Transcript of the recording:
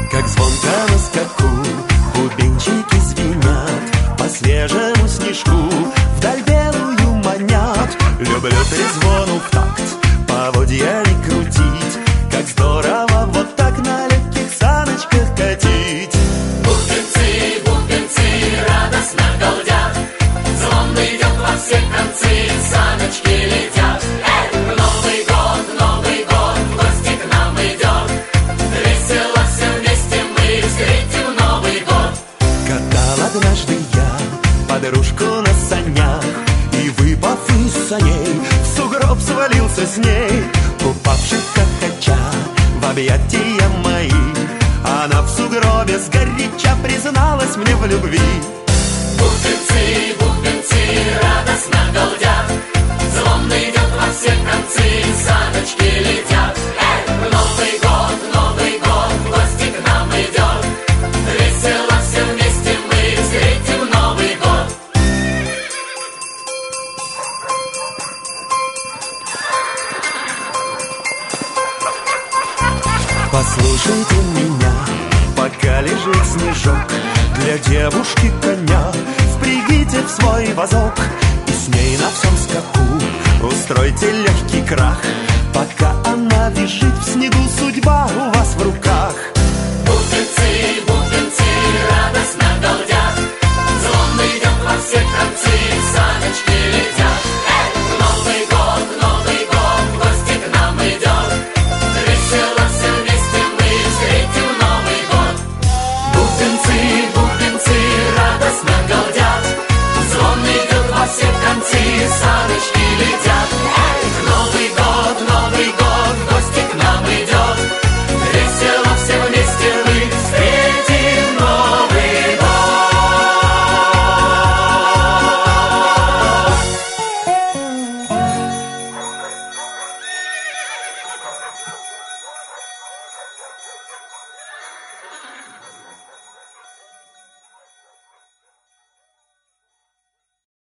Как звонко на скаку бубенчики звенят, по свежему снежку вдаль белую манят. Люблю трезвону в такт, поводьями крутить, как здорово вот так на легких саночках катить. Бубенцы, бубенцы радостно галдят, звон идет во все концы, саночки летят. Новый год, в гости к нам идет, весело все вместе мы встретим Новый год. Катал однажды я подружку на санях, и, выпав из саней, в сугроб свалился с ней. Упавших хохоча в объятия мои, она в сугробе сгоряча призналась мне в любви. Бубенцы, бубенцы радостно галдят, звон идет во все концы, саночки летят. Новый год, в гости к нам идет, весело все вместе мы встретим Новый год. Послушайте меня, пока лежит снежок, для девушки коня впрягите в свой вазок, и с ней на всем скаку устройте легкий крах. Пока она визжит в снегу, судьба у вас в руках.